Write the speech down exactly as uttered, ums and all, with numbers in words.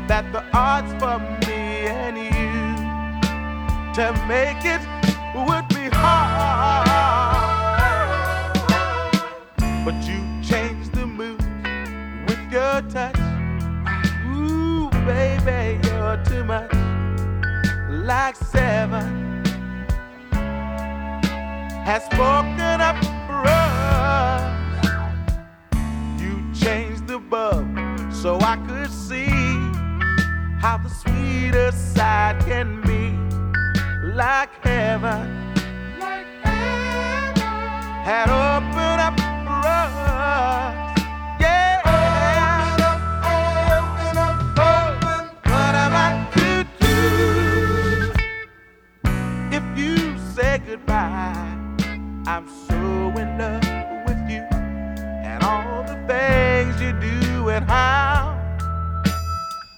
that the odds for me and you to make it would be hard. But you changed the mood with your touch. Ooh, baby, you're too much like seven has spoken up for us. You changed the bulb so I could see how the sweeter side can be. Like heaven, like heaven had